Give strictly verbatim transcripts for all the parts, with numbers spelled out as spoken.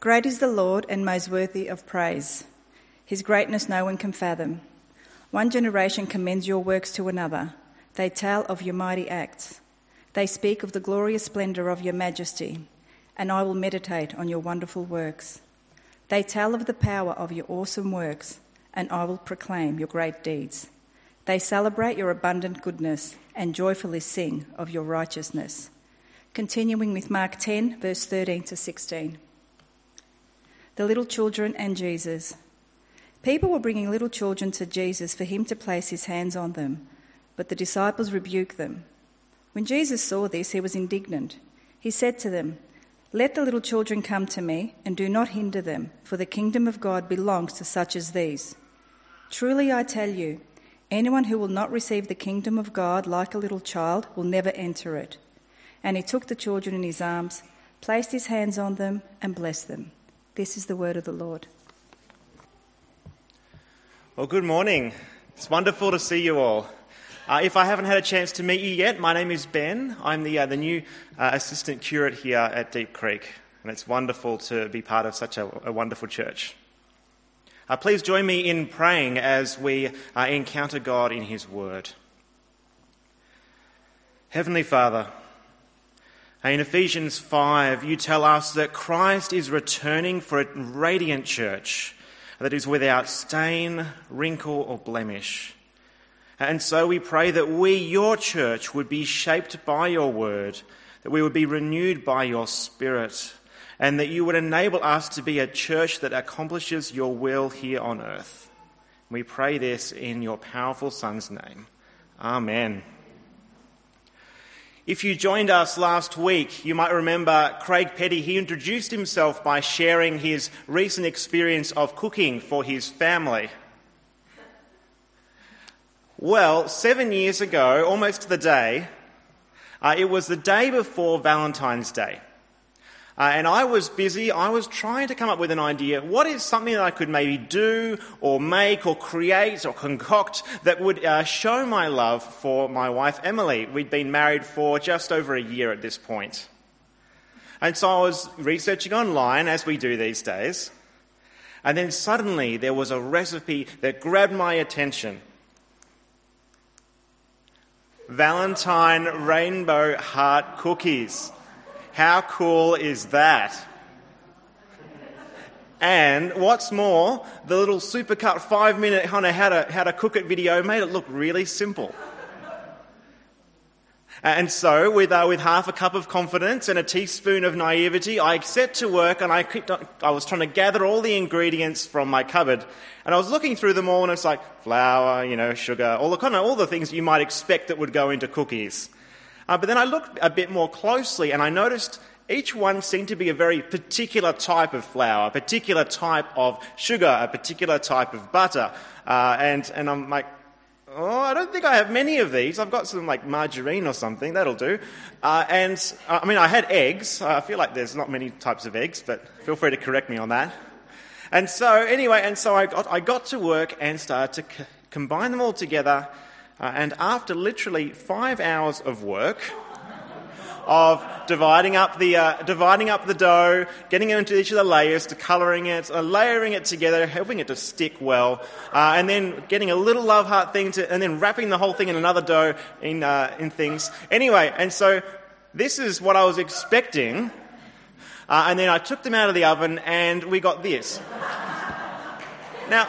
Great is the Lord and most worthy of praise. His greatness no one can fathom. One generation commends your works to another. They tell of your mighty acts. They speak of the glorious splendour of your majesty, and I will meditate on your wonderful works. They tell of the power of your awesome works, and I will proclaim your great deeds. They celebrate your abundant goodness and joyfully sing of your righteousness. Continuing with Mark ten, verse thirteen to sixteen. The little children and Jesus. People were bringing little children to Jesus for him to place his hands on them, but the disciples rebuked them. When Jesus saw this, he was indignant. He said to them, "Let the little children come to me, and do not hinder them, for the kingdom of God belongs to such as these. Truly I tell you, anyone who will not receive the kingdom of God like a little child will never enter it." And he took the children in his arms, placed his hands on them, and blessed them. This is the word of the Lord. Well, good morning. It's wonderful to see you all. Uh, if I haven't had a chance to meet you yet, my name is Ben. I'm the uh, the new uh, assistant curate here at Deep Creek, and it's wonderful to be part of such a, a wonderful church. Uh, please join me in praying as we uh, encounter God in his word. Heavenly Father, in Ephesians five, you tell us that Christ is returning for a radiant church that is without stain, wrinkle, or blemish. And so we pray that we, your church, would be shaped by your word, that we would be renewed by your spirit, and that you would enable us to be a church that accomplishes your will here on earth. We pray this in your powerful Son's name. Amen. If you joined us last week, you might remember Craig Petty. He introduced himself by sharing his recent experience of cooking for his family. Well, seven years ago, almost to the day, uh, it was the day before Valentine's Day. Uh, and I was busy, I was trying to come up with an idea. What is something that I could maybe do or make or create or concoct that would uh, show my love for my wife, Emily? We'd been married for just over a year at this point. And so I was researching online, as we do these days. And then suddenly there was a recipe that grabbed my attention. Valentine Rainbow Heart Cookies. How cool is that? And what's more, the little supercut five-minute kind of how to, how to cook it video made it look really simple. And so, with uh, with half a cup of confidence and a teaspoon of naivety, I set to work and I kept, I was trying to gather all the ingredients from my cupboard. And I was looking through them all, and it's like flour, you know, sugar, all the kind of all the things you might expect that would go into cookies. Uh, but then I looked a bit more closely and I noticed each one seemed to be a very particular type of flour, a particular type of sugar, a particular type of butter. Uh, and, and I'm like, oh, I don't think I have many of these. I've got some like margarine or something, that'll do. Uh, and uh, I mean, I had eggs. Uh, I feel like there's not many types of eggs, but feel free to correct me on that. And so anyway, and so I got, I got to work and started to c- combine them all together. Uh, and after literally five hours of work, of dividing up the uh, dividing up the dough, getting it into each of the layers, to colouring it, uh, layering it together, helping it to stick well, uh, and then getting a little love heart thing to, and then wrapping the whole thing in another dough in uh, in things. Anyway, and so this is what I was expecting, uh, and then I took them out of the oven, and we got this. Now.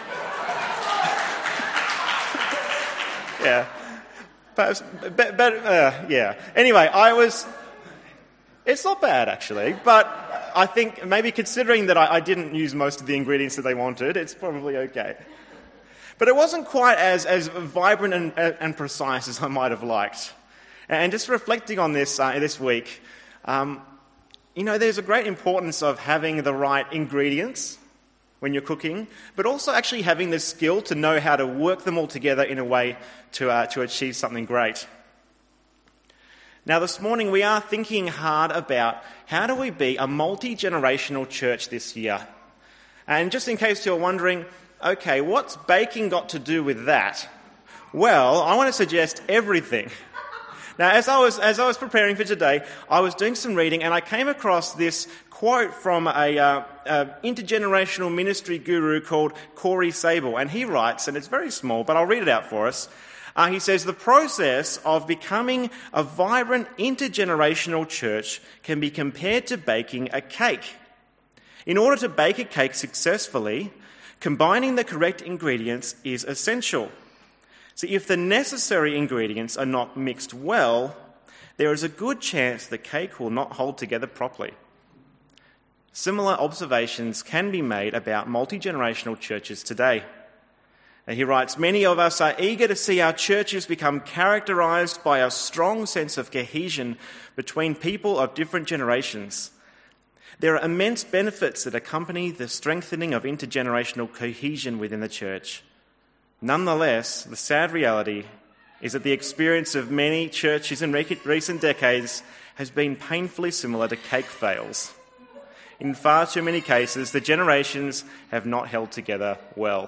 Yeah, perhaps, but, but uh, yeah. Anyway, I was, it's not bad actually, but I think maybe considering that I, I didn't use most of the ingredients that they wanted, it's probably okay. But it wasn't quite as, as vibrant and, and precise as I might have liked. And just reflecting on this uh, this week, um, you know, there's a great importance of having the right ingredients when you're cooking, but also actually having the skill to know how to work them all together in a way to uh, to achieve something great. Now this morning we are thinking hard about how do we be a multi-generational church this year. And just in case you're wondering, okay, what's baking got to do with that? Well, I want to suggest everything. Now, as I was as I was preparing for today, I was doing some reading and I came across this quote from a, uh, a intergenerational ministry guru called Corey Sable, and he writes, and it's very small, but I'll read it out for us. Uh, he says, the process of becoming a vibrant intergenerational church can be compared to baking a cake. In order to bake a cake successfully, combining the correct ingredients is essential. So if the necessary ingredients are not mixed well, there is a good chance the cake will not hold together properly. Similar observations can be made about multi-generational churches today. And he writes, many of us are eager to see our churches become characterised by a strong sense of cohesion between people of different generations. There are immense benefits that accompany the strengthening of intergenerational cohesion within the church. Nonetheless, the sad reality is that the experience of many churches in recent decades has been painfully similar to cake fails. In far too many cases, the generations have not held together well.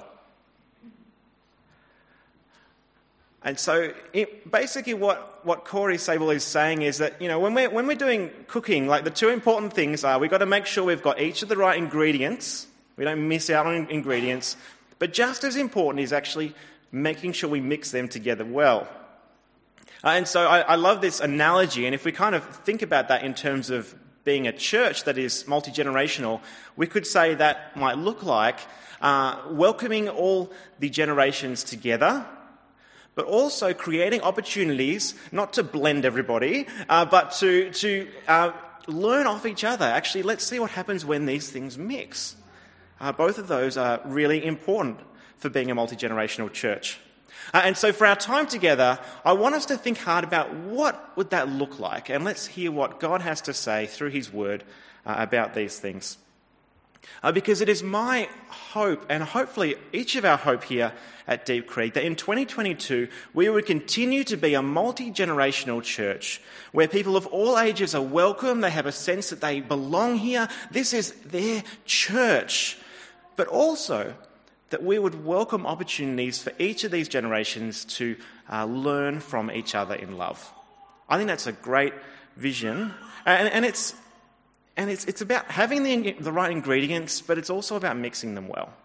And so it, basically what, what Corey Sable is saying is that, you know, when we're, when we're doing cooking, like the two important things are we've got to make sure we've got each of the right ingredients. We don't miss out on ingredients. But just as important is actually making sure we mix them together well. Uh, and so I, I love this analogy. And if we kind of think about that in terms of being a church that is multi-generational, we could say that might look like uh, welcoming all the generations together, but also creating opportunities, not to blend everybody, uh, but to, to uh, learn off each other. Actually, let's see what happens when these things mix. Uh, both of those are really important for being a multi-generational church. Uh, and so for our time together, I want us to think hard about what would that look like. And let's hear what God has to say through his word uh, about these things. Uh, because it is my hope, and hopefully each of our hope here at Deep Creek, that in twenty twenty-two we would continue to be a multi-generational church where people of all ages are welcome, they have a sense that they belong here, this is their church. But also that we would welcome opportunities for each of these generations to uh, learn from each other in love. I think that's a great vision, and, and it's And it's it's about having the, the right ingredients, but it's also about mixing them well.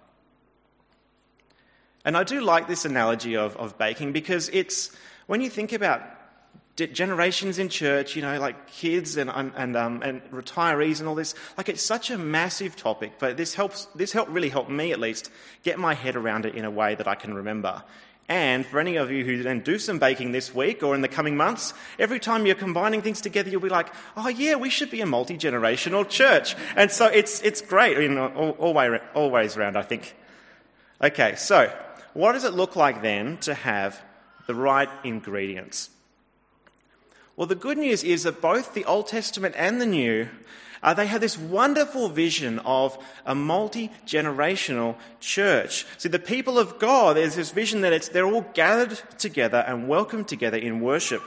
And I do like this analogy of, of baking because it's, when you think about generations in church, you know, like kids and and um, and retirees and all this, like it's such a massive topic, but this helps, this helped really help me at least get my head around it in a way that I can remember. And for any of you who then do some baking this week or in the coming months, every time you're combining things together, you'll be like, oh yeah, we should be a multi-generational church. And so it's it's great, you know, always, always around, I think. Okay, so what does it look like then to have the right ingredients? Well, the good news is that both the Old Testament and the New, Uh, they have this wonderful vision of a multi-generational church. See, the people of God, there's this vision that it's they're all gathered together and welcomed together in worship.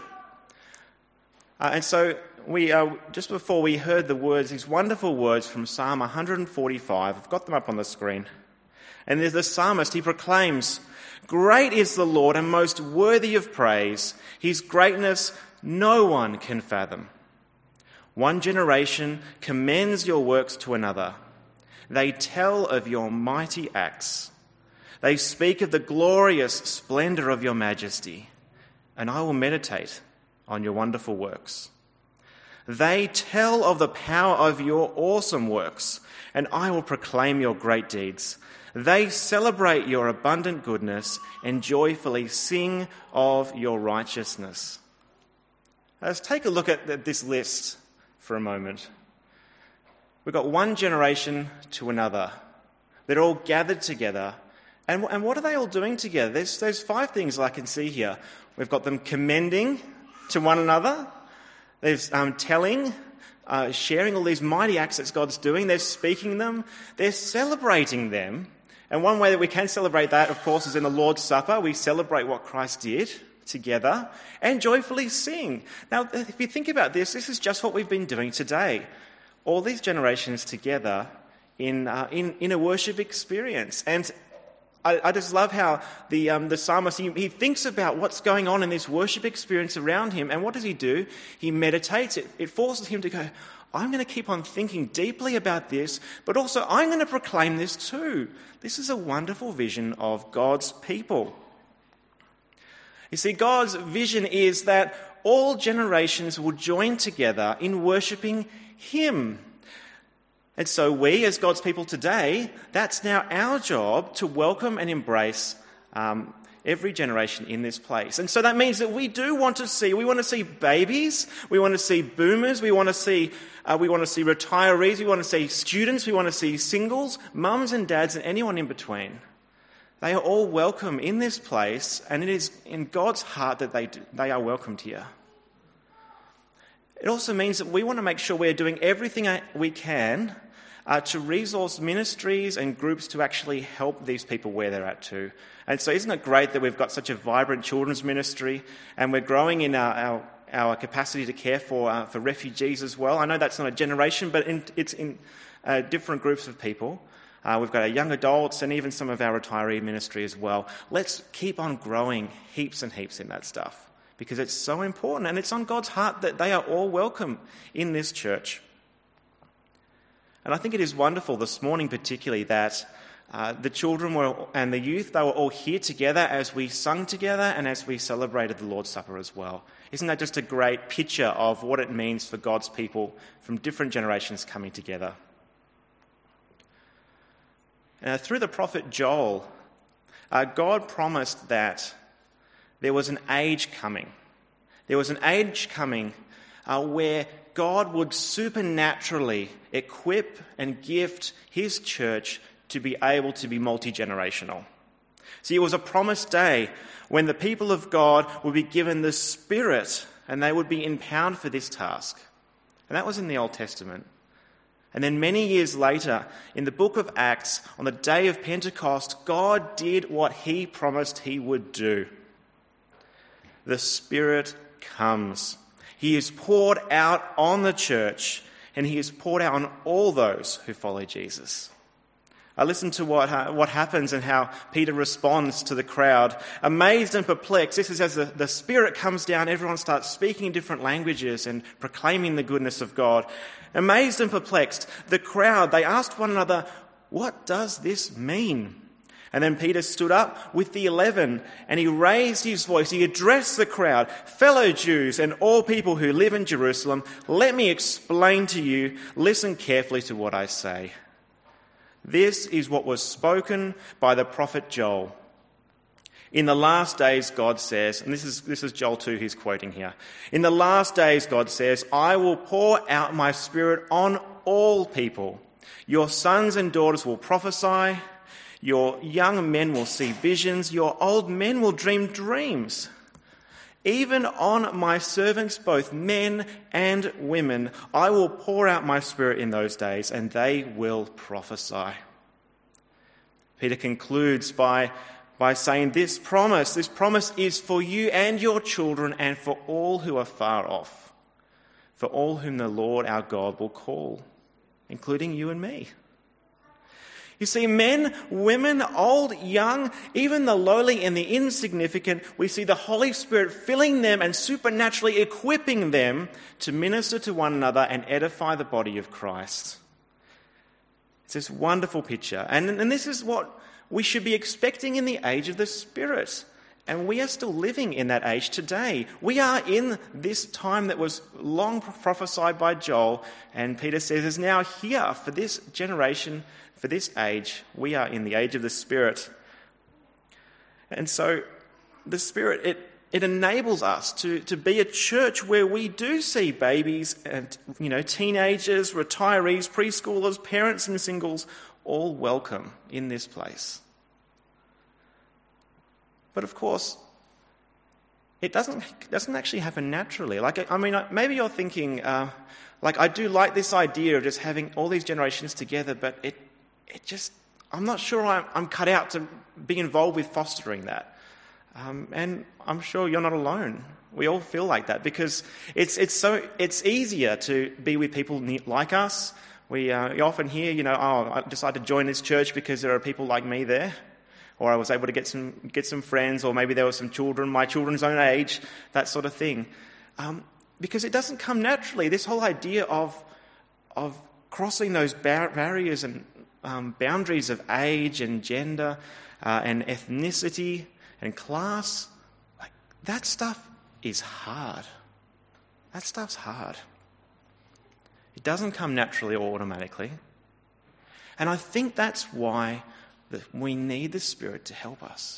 Uh, and so we uh, just before we heard the words, these wonderful words from Psalm one forty-five, I've got them up on the screen. And there's the psalmist, he proclaims, "Great is the Lord and most worthy of praise. His greatness no one can fathom. One generation commends your works to another. They tell of your mighty acts. They speak of the glorious splendour of your majesty, and I will meditate on your wonderful works. They tell of the power of your awesome works, and I will proclaim your great deeds. They celebrate your abundant goodness and joyfully sing of your righteousness." Let's take a look at this list for a moment. We've got one generation to another. They're all gathered together. And, and what are they all doing together? There's, there's five things I can see here. We've got them commending to one another. There's um, telling, uh, sharing all these mighty acts that God's doing. They're speaking them. They're celebrating them. And one way that we can celebrate that, of course, is in the Lord's Supper. We celebrate what Christ did together and joyfully sing. Now, if you think about this, this is just what we've been doing today. All these generations together in uh, in, in a worship experience. And I, I just love how the um, the psalmist, he, he thinks about what's going on in this worship experience around him, and what does he do? He meditates. It, it forces him to go, I'm going to keep on thinking deeply about this, but also I'm going to proclaim this too. This is a wonderful vision of God's people. You see, God's vision is that all generations will join together in worshipping him. And so we, as God's people today, that's now our job to welcome and embrace um, every generation in this place. And so that means that we do want to see, we want to see babies, we want to see boomers, we want to see uh, we want to see retirees, we want to see students, we want to see singles, mums and dads, and anyone in between. They are all welcome in this place, and it is in God's heart that they do, they are welcomed here. It also means that we want to make sure we're doing everything we can uh, to resource ministries and groups to actually help these people where they're at too. And so isn't it great that we've got such a vibrant children's ministry, and we're growing in our, our, our capacity to care for uh, for refugees as well. I know that's not a generation, but in, it's in uh, different groups of people. Uh, we've got our young adults and even some of our retiree ministry as well. Let's keep on growing heaps and heaps in that stuff, because it's so important, and it's on God's heart that they are all welcome in this church. And I think it is wonderful this morning particularly that uh, the children were and the youth, they were all here together as we sung together and as we celebrated the Lord's Supper as well. Isn't that just a great picture of what it means for God's people from different generations coming together? Uh, through the prophet Joel, uh, God promised that there was an age coming. There was an age coming uh, where God would supernaturally equip and gift his church to be able to be multi-generational. See, it was a promised day when the people of God would be given the Spirit and they would be empowered for this task. And that was in the Old Testament. And then many years later, in the book of Acts, on the day of Pentecost, God did what he promised he would do. The Spirit comes. He is poured out on the church, and he is poured out on all those who follow Jesus. I listened to what uh, what happens and how Peter responds to the crowd. Amazed and perplexed, this is as the, the Spirit comes down, everyone starts speaking in different languages and proclaiming the goodness of God. Amazed and perplexed, the crowd, they asked one another, what does this mean? And then Peter stood up with the eleven and he raised his voice. He addressed the crowd, fellow Jews and all people who live in Jerusalem, let me explain to you, listen carefully to what I say. This is what was spoken by the prophet Joel. In the last days, God says, and this is this is Joel two he's quoting here. In the last days, God says, I will pour out my Spirit on all people. Your sons and daughters will prophesy. Your young men will see visions. Your old men will dream dreams. Even on my servants, both men and women, I will pour out my Spirit in those days, and they will prophesy. Peter concludes by, by saying this promise, this promise is for you and your children and for all who are far off, for all whom the Lord our God will call, including you and me. You see, men, women, old, young, even the lowly and the insignificant, we see the Holy Spirit filling them and supernaturally equipping them to minister to one another and edify the body of Christ. It's this wonderful picture. And, and this is what we should be expecting in the age of the Spirit. And we are still living in that age today. We are in this time that was long prophesied by Joel, and Peter says is now here for this generation, for this age. We are in the age of the Spirit. And so the Spirit, it, it enables us to, to be a church where we do see babies and, you know, teenagers, retirees, preschoolers, parents and singles all welcome in this place. But of course, it doesn't doesn't actually happen naturally. Like, I mean, maybe you're thinking, uh, like, I do like this idea of just having all these generations together, but it it just, I'm not sure I'm, I'm cut out to be involved with fostering that. Um, and I'm sure you're not alone. We all feel like that because it's it's so it's easier to be with people like us. We uh, you often hear, you know, oh, I decided to join this church because there are people like me there. Or I was able to get some get some friends, or maybe there were some children, my children's own age, that sort of thing. Um, because it doesn't come naturally. This whole idea of, of crossing those bar- barriers and um, boundaries of age and gender uh, and ethnicity and class, like, that stuff is hard. That stuff's hard. It doesn't come naturally or automatically. And I think that's why we need the Spirit to help us.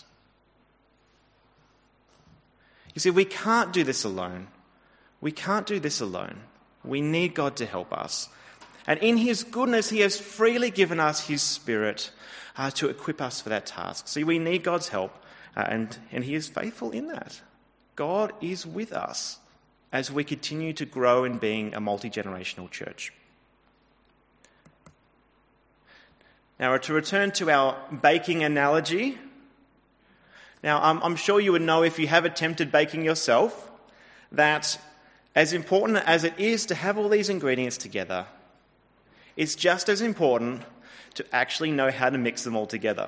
You see, we can't do this alone. We can't do this alone. We need God to help us. And in his goodness, he has freely given us his Spirit uh, to equip us for that task. See, we need God's help, uh, and, and he is faithful in that. God is with us as we continue to grow in being a multi-generational church. Now, to return to our baking analogy, now I'm, I'm sure you would know, if you have attempted baking yourself, that as important as it is to have all these ingredients together, it's just as important to actually know how to mix them all together.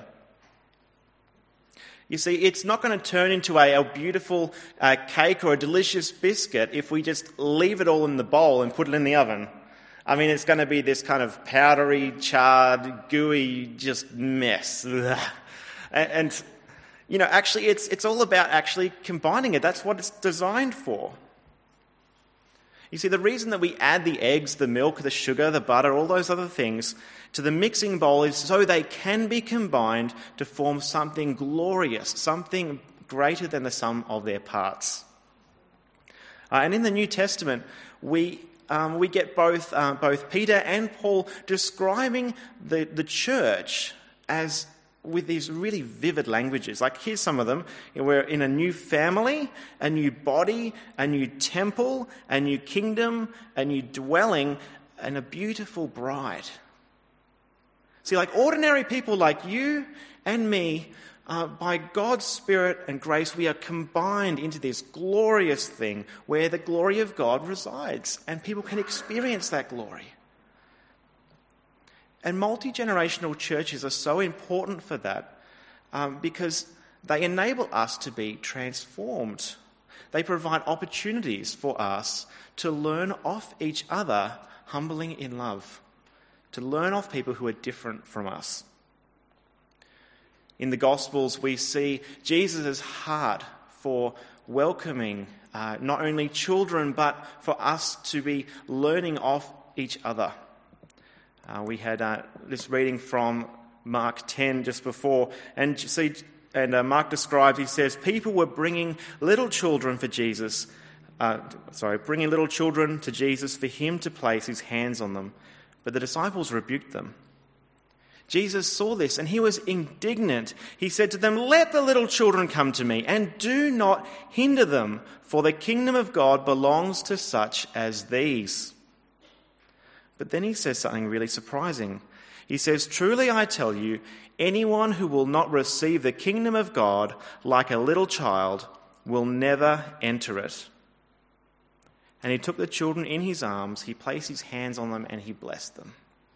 You see, it's not going to turn into a, a beautiful uh, cake or a delicious biscuit if we just leave it all in the bowl and put it in the oven. I mean, it's going to be this kind of powdery, charred, gooey, just mess. and, and, you know, actually, it's it's all about actually combining it. That's what it's designed for. You see, the reason that we add the eggs, the milk, the sugar, the butter, all those other things to the mixing bowl is so they can be combined to form something glorious, something greater than the sum of their parts. Uh, and in the New Testament, we um, we get both uh, both Peter and Paul describing the, the church as with these really vivid languages. Like, here's some of them. We're in a new family, a new body, a new temple, a new kingdom, a new dwelling, and a beautiful bride. See, like ordinary people like you and me, uh, by God's Spirit and grace, we are combined into this glorious thing where the glory of God resides, and people can experience that glory. And multi-generational churches are so important for that um, because they enable us to be transformed. They provide opportunities for us to learn off each other, humbling in love, to learn off people who are different from us. In the Gospels, we see Jesus' heart for welcoming uh, not only children, but for us to be learning off each other. Uh, we had uh, this reading from Mark ten just before, and see, and uh, Mark describes, he says, people were bringing little children for Jesus, uh, sorry, bringing little children to Jesus for him to place his hands on them, but the disciples rebuked them. Jesus saw this and he was indignant. He said to them, "Let the little children come to me, and do not hinder them, for the kingdom of God belongs to such as these." But then he says something really surprising. He says, "Truly I tell you, anyone who will not receive the kingdom of God like a little child will never enter it." And he took the children in his arms, he placed his hands on them, and he blessed them.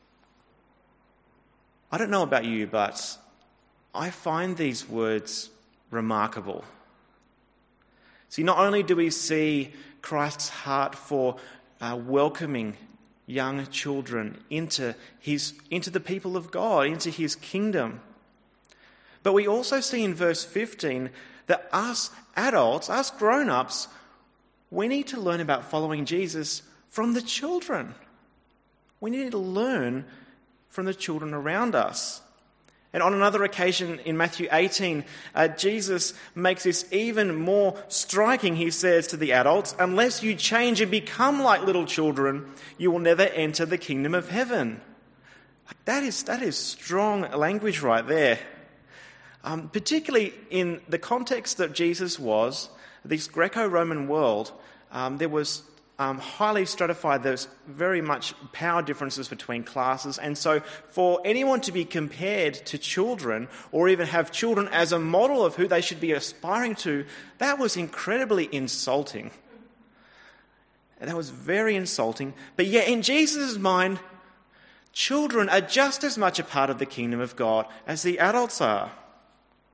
I don't know about you, but I find these words remarkable. See, not only do we see Christ's heart for uh, welcoming young children into his into the people of God, into his kingdom. But we also see in verse fifteen that us adults, us grown-ups, we need to learn about following Jesus from the children. We need to learn from the children around us. And on another occasion in Matthew eighteen, uh, Jesus makes this even more striking. He says to the adults, "Unless you change and become like little children, you will never enter the kingdom of heaven." Like, that is that is strong language right there. Um, particularly in the context that Jesus was, this Greco-Roman world, um, there was Um, highly stratified. There's very much power differences between classes, and so for anyone to be compared to children or even have children as a model of who they should be aspiring to, that was incredibly insulting. And that was very insulting. But yet in Jesus' mind, children are just as much a part of the kingdom of God as the adults are.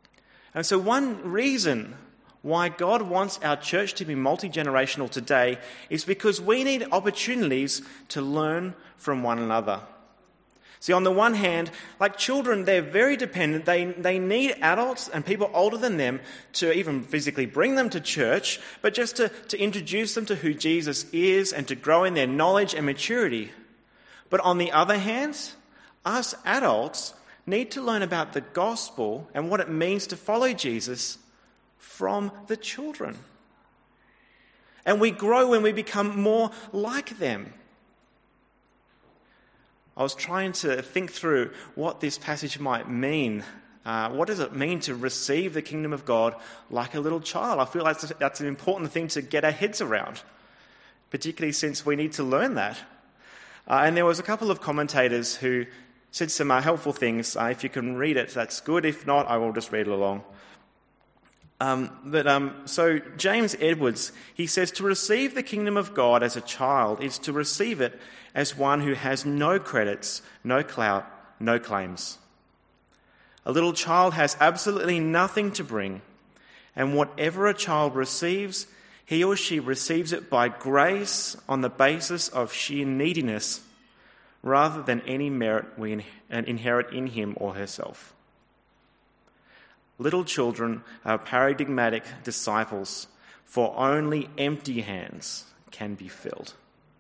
And so one reason why God wants our church to be multi-generational today is because we need opportunities to learn from one another. See, on the one hand, like children, they're very dependent. They, they need adults and people older than them to even physically bring them to church, but just to, to introduce them to who Jesus is and to grow in their knowledge and maturity. But on the other hand, us adults need to learn about the gospel and what it means to follow Jesus from the children. And we grow when we become more like them. I was trying to think through what this passage might mean. Uh, what does it mean to receive the kingdom of God like a little child? I feel like that's, that's an important thing to get our heads around, particularly since we need to learn that. Uh, and there was a couple of commentators who said some uh, helpful things. Uh, if you can read it, that's good. If not, I will just read it along. Um, but um, so James Edwards, he says, to receive the kingdom of God as a child is to receive it as one who has no credits, no clout, no claims. A little child has absolutely nothing to bring, and whatever a child receives, he or she receives it by grace on the basis of sheer neediness, rather than any merit we inherit in him or herself. Little children are paradigmatic disciples, for only empty hands can be filled.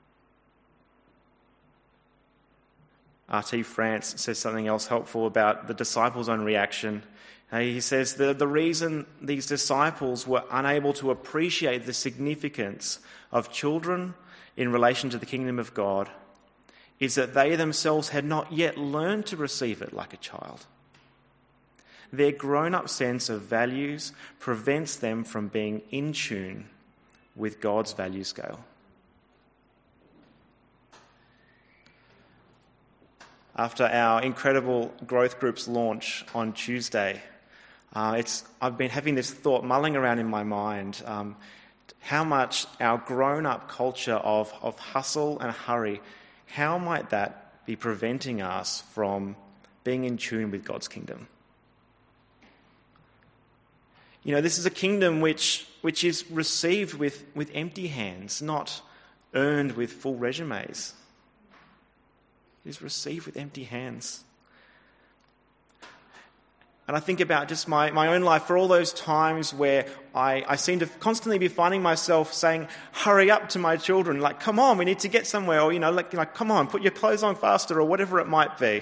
R T France says something else helpful about the disciples' own reaction. Uh, he says the, the reason these disciples were unable to appreciate the significance of children in relation to the kingdom of God is that they themselves had not yet learned to receive it like a child. Their grown-up sense of values prevents them from being in tune with God's value scale. After our incredible growth groups launch on Tuesday, uh, it's I've been having this thought mulling around in my mind, um, how much our grown-up culture of, of hustle and hurry, how might that be preventing us from being in tune with God's kingdom? You know, this is a kingdom which, which is received with, with empty hands, not earned with full resumes. It is received with empty hands. And I think about just my, my own life, for all those times where I, I seem to constantly be finding myself saying, hurry up to my children, like, come on, we need to get somewhere, or, you know, like, like come on, put your clothes on faster, or whatever it might be.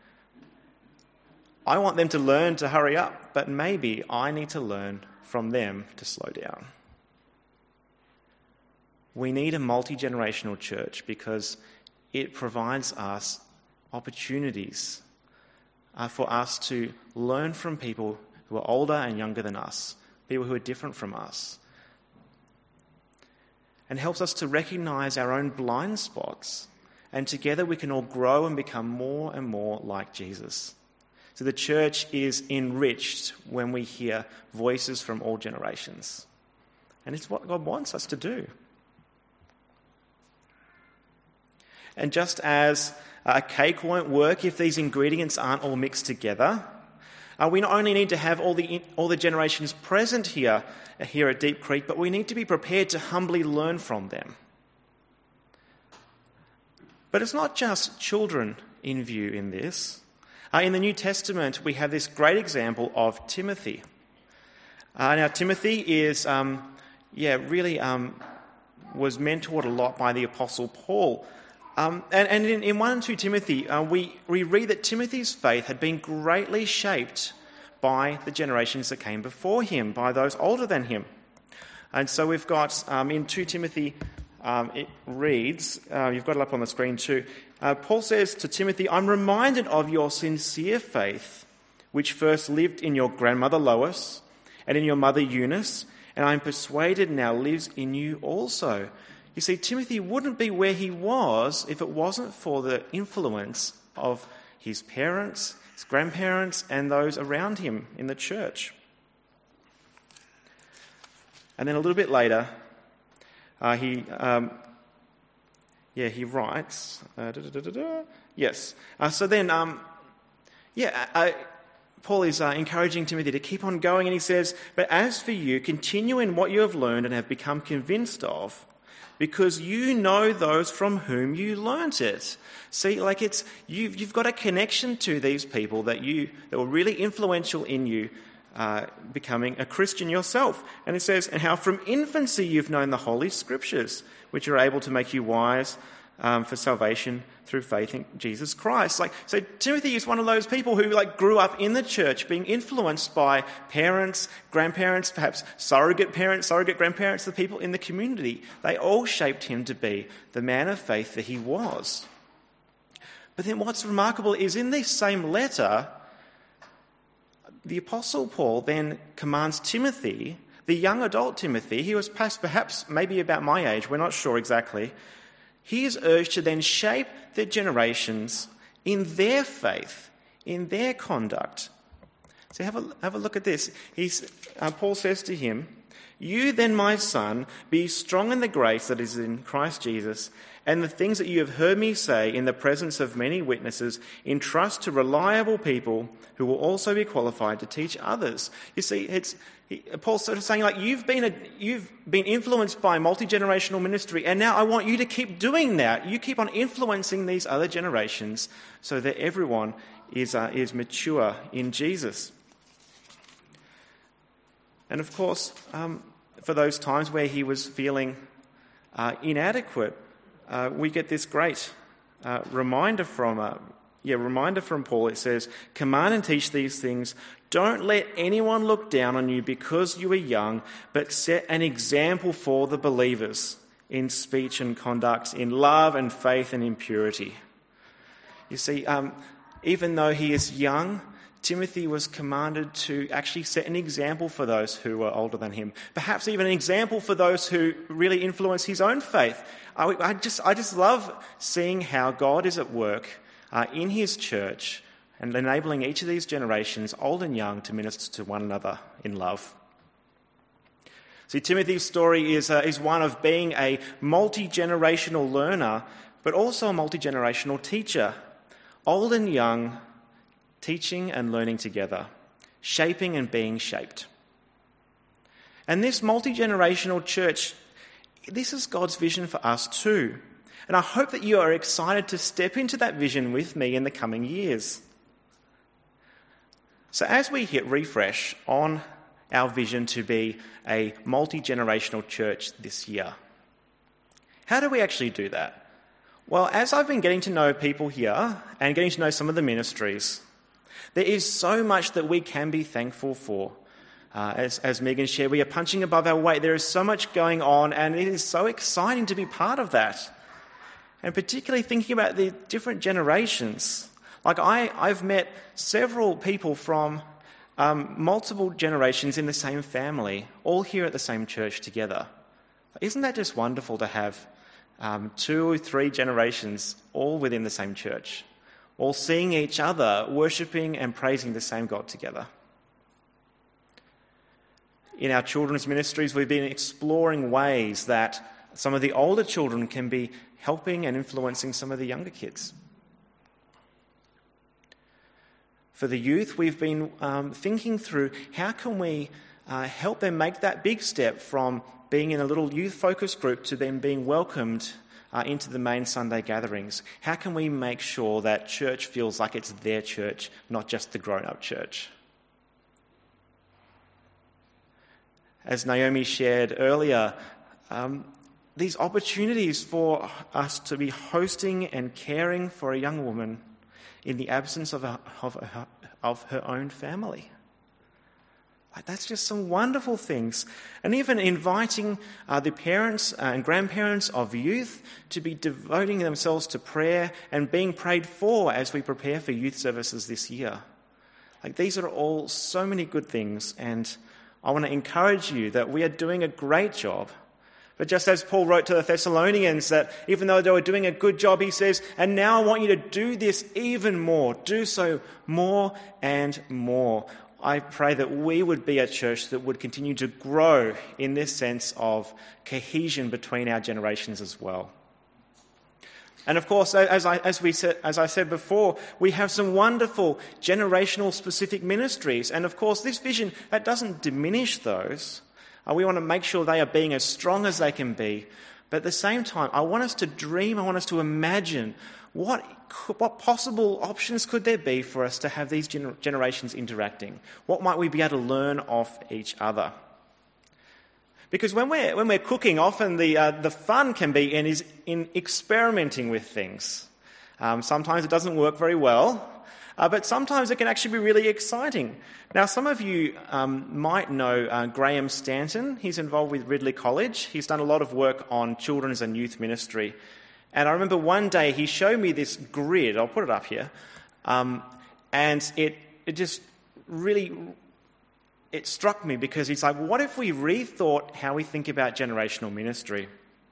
I want them to learn to hurry up, but maybe I need to learn from them to slow down. We need a multi-generational church because it provides us opportunities uh, for us to learn from people who are older and younger than us, people who are different from us, and helps us to recognize our own blind spots, and together we can all grow and become more and more like Jesus. So the church is enriched when we hear voices from all generations. And it's what God wants us to do. And just as a cake won't work if these ingredients aren't all mixed together, uh, we not only need to have all the all the generations present here, uh, here at Deep Creek, but we need to be prepared to humbly learn from them. But it's not just children in view in this. Uh, in the New Testament, we have this great example of Timothy. Uh, now, Timothy is, um, yeah, really um, was mentored a lot by the Apostle Paul. Um, and, and in, in First and Second Timothy, uh, we, we read that Timothy's faith had been greatly shaped by the generations that came before him, by those older than him. And so we've got, um, in Second Timothy, um, it reads, uh, you've got it up on the screen too, Uh, Paul says to Timothy, I'm reminded of your sincere faith, which first lived in your grandmother Lois and in your mother Eunice, and I'm persuaded now lives in you also. You see, Timothy wouldn't be where he was if it wasn't for the influence of his parents, his grandparents, and those around him in the church. And then a little bit later, uh, he... Um, Yeah, he writes, uh, da, da, da, da, da. yes. Uh, so then, um, yeah, I, Paul is uh, encouraging Timothy to keep on going, and he says, "But as for you, continue in what you have learned and have become convinced of, because you know those from whom you learnt it." See, like it's you've you've got a connection to these people that you that were really influential in you uh, becoming a Christian yourself. And it says, "And how from infancy you've known the Holy Scriptures, which are able to make you wise um, for salvation through faith in Jesus Christ." Like, so Timothy is one of those people who like grew up in the church, being influenced by parents, grandparents, perhaps surrogate parents, surrogate grandparents, the people in the community. They all shaped him to be the man of faith that he was. But then what's remarkable is in this same letter, the Apostle Paul then commands Timothy, the young adult Timothy, he was past perhaps maybe about my age, we're not sure exactly, he is urged to then shape their generations in their faith, in their conduct. So have a, have a look at this. He's, uh, Paul says to him, "You then, my son, be strong in the grace that is in Christ Jesus, and the things that you have heard me say in the presence of many witnesses, entrust to reliable people who will also be qualified to teach others." You see, it's he, Paul's sort of saying, like, you've been a, you've been influenced by multi-generational ministry, and now I want you to keep doing that. You keep on influencing these other generations so that everyone is uh, is mature in Jesus. And of course, um, for those times where he was feeling uh, inadequate, uh, we get this great uh, reminder from uh, yeah reminder from Paul. It says, "Command and teach these things. Don't let anyone look down on you because you are young, but set an example for the believers in speech and conduct, in love and faith and in purity." You see, um, even though he is young, Timothy was commanded to actually set an example for those who were older than him, perhaps even an example for those who really influence his own faith. I, I just, I just love seeing how God is at work uh, in his church and enabling each of these generations, old and young, to minister to one another in love. See, Timothy's story is, uh, is one of being a multi-generational learner, but also a multi-generational teacher, old and young, teaching and learning together, shaping and being shaped. And this multi-generational church, this is God's vision for us too. And I hope that you are excited to step into that vision with me in the coming years. So as we hit refresh on our vision to be a multi-generational church this year, how do we actually do that? Well, as I've been getting to know people here and getting to know some of the ministries, there is so much that we can be thankful for. Uh, as, as Megan shared, we are punching above our weight. There is so much going on, and it is so exciting to be part of that. And particularly thinking about the different generations. Like I, I've met several people from um, multiple generations in the same family, all here at the same church together. Isn't that just wonderful to have um, two or three generations all within the same church, all seeing each other, worshipping and praising the same God together? In our children's ministries, we've been exploring ways that some of the older children can be helping and influencing some of the younger kids. For the youth, we've been um, thinking through how can we uh, help them make that big step from being in a little youth-focused group to then being welcomed uh, into the main Sunday gatherings. How can we make sure that church feels like it's their church, not just the grown-up church? As Naomi shared earlier, um, these opportunities for us to be hosting and caring for a young woman in the absence of, a, of, a, of her own family. Like, that's just some wonderful things. And even inviting uh, the parents and grandparents of youth to be devoting themselves to prayer and being prayed for as we prepare for youth services this year. Like, these are all so many good things, and I want to encourage you that we are doing a great job. But just as Paul wrote to the Thessalonians that even though they were doing a good job, he says, and now I want you to do this even more. Do so more and more. I pray that we would be a church that would continue to grow in this sense of cohesion between our generations as well. And of course, as I, as we said, as I said before, we have some wonderful generational specific ministries. And of course, this vision, that doesn't diminish those. Uh, we want to make sure they are being as strong as they can be. But at the same time, I want us to dream, I want us to imagine what, what possible options could there be for us to have these gener- generations interacting? What might we be able to learn off each other? Because when we're when we're cooking, often the uh, the fun can be in is in experimenting with things. Um, sometimes it doesn't work very well, uh, but sometimes it can actually be really exciting. Now, some of you um, might know uh, Graham Stanton. He's involved with Ridley College. He's done a lot of work on children's and youth ministry. And I remember one day he showed me this grid. I'll put it up here, um, and it it just really. It struck me because he's like, what if we rethought how we think about generational ministry?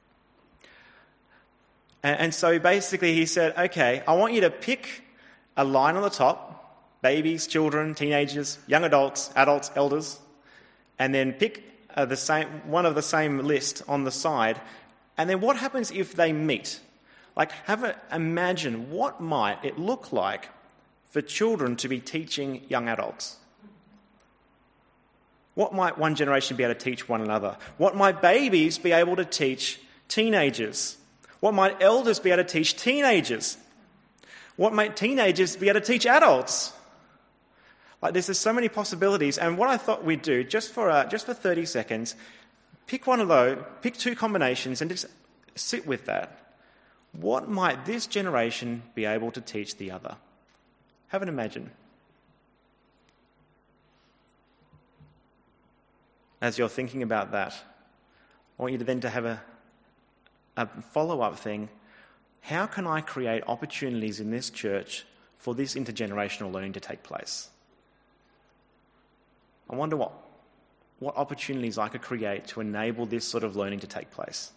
And, and so basically he said, okay, I want you to pick a line on the top, babies, children, teenagers, young adults, adults, elders, and then pick uh, the same one of the same list on the side. And then what happens if they meet? Like, have a, imagine what might it look like for children to be teaching young adults? What might one generation be able to teach one another? What might babies be able to teach teenagers? What might elders be able to teach teenagers? What might teenagers be able to teach adults? Like, there's just so many possibilities. And what I thought we'd do, just for uh, just for thirty seconds, pick one of those, pick two combinations and just sit with that. What might this generation be able to teach the other? Have an imagine. As you're thinking about that, I want you to then to have a, a follow-up thing. How can I create opportunities in this church for this intergenerational learning to take place? I wonder what, what opportunities I could create to enable this sort of learning to take place.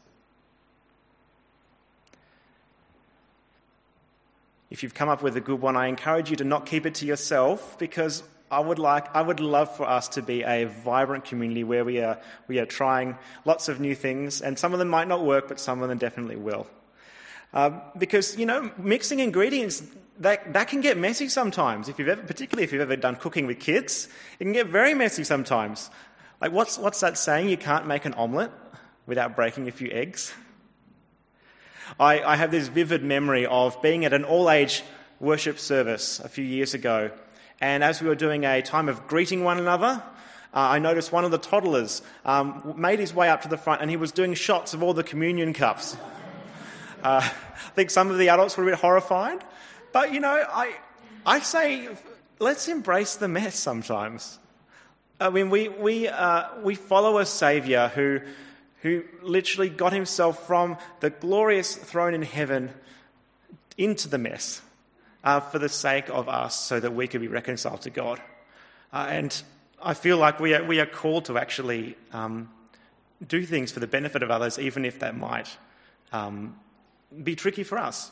If you've come up with a good one, I encourage you to not keep it to yourself, because I would like, I would love for us to be a vibrant community where we are we are trying lots of new things, and some of them might not work, but some of them definitely will. Um, because, you know, mixing ingredients, that that can get messy sometimes. If you've ever, particularly if you've ever done cooking with kids, it can get very messy sometimes. Like, what's what's that saying? You can't make an omelette without breaking a few eggs. I, I have this vivid memory of being at an all-age worship service a few years ago. And as we were doing a time of greeting one another, uh, I noticed one of the toddlers um, made his way up to the front, and he was doing shots of all the communion cups. Uh, I think some of the adults were a bit horrified. But, you know, I I say, let's embrace the mess sometimes. I mean, we we uh, we follow a Saviour who who literally got himself from the glorious throne in heaven into the mess. Uh, for the sake of us, so that we could be reconciled to God. Uh, and I feel like we are, we are called to actually um, do things for the benefit of others, even if that might um, be tricky for us.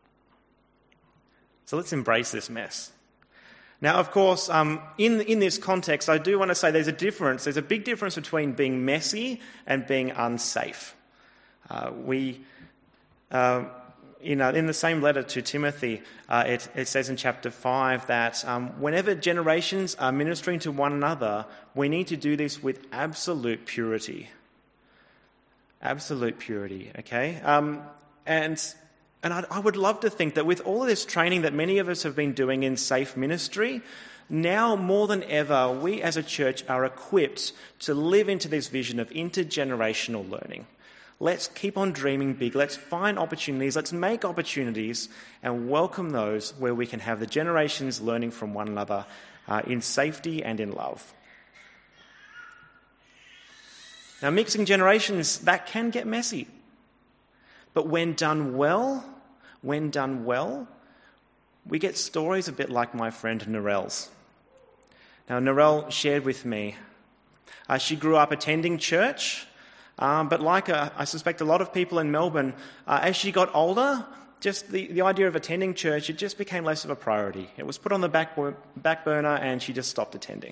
So let's embrace this mess. Now, of course, um, in, in this context, I do want to say there's a difference. There's a big difference between being messy and being unsafe. Uh, we... Uh, You know, in the same letter to Timothy, uh, it, it says in chapter five that um, whenever generations are ministering to one another, we need to do this with absolute purity. Absolute purity, okay? Um, and and I, I would love to think that with all of this training that many of us have been doing in safe ministry, now more than ever, we as a church are equipped to live into this vision of intergenerational learning. Let's keep on dreaming big. Let's find opportunities. Let's make opportunities and welcome those where we can have the generations learning from one another uh, in safety and in love. Now, mixing generations, that can get messy. But when done well, when done well, we get stories a bit like my friend Narelle's. Now, Narelle shared with me, uh, she grew up attending church. Um, but like uh, I suspect a lot of people in Melbourne, uh, as she got older, just the, the idea of attending church, it just became less of a priority. It was put on the back, back burner, and she just stopped attending,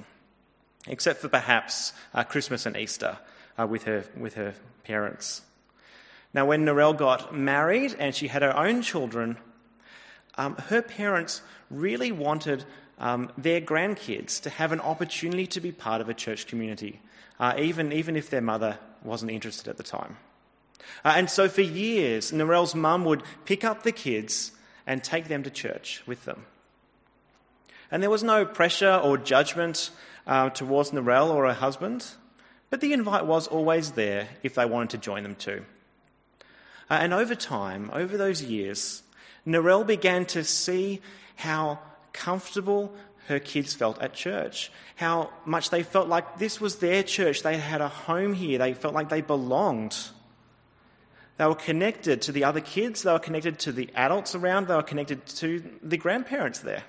except for perhaps uh, Christmas and Easter uh, with her with her parents. Now, when Narelle got married and she had her own children, um, her parents really wanted um, their grandkids to have an opportunity to be part of a church community, uh, even, even if their mother wasn't interested at the time. Uh, and so for years, Narelle's mum would pick up the kids and take them to church with them. And there was no pressure or judgment uh, towards Narelle or her husband, but the invite was always there if they wanted to join them too. Uh, and over time, over those years, Narelle began to see how comfortable her kids felt at church, how much they felt like this was their church. They had a home here. They felt like they belonged. They were connected to the other kids. They were connected to the adults around. They were connected to the grandparents there.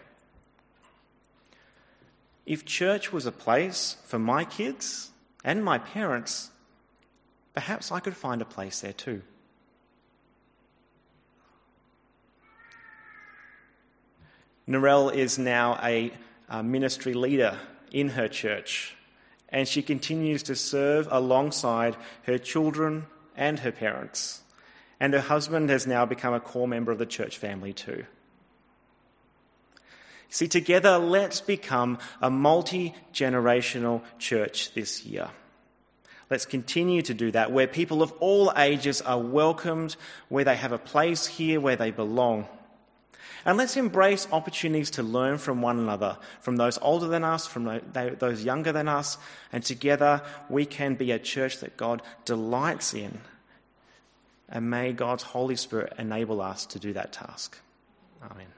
If church was a place for my kids and my parents, perhaps I could find a place there too. Narelle is now a, a ministry leader in her church, and she continues to serve alongside her children and her parents. And her husband has now become a core member of the church family too. See, together, let's become a multi-generational church this year. Let's continue to do that, where people of all ages are welcomed, where they have a place here, where they belong. And let's embrace opportunities to learn from one another, from those older than us, from those younger than us, and together we can be a church that God delights in. And may God's Holy Spirit enable us to do that task. Amen.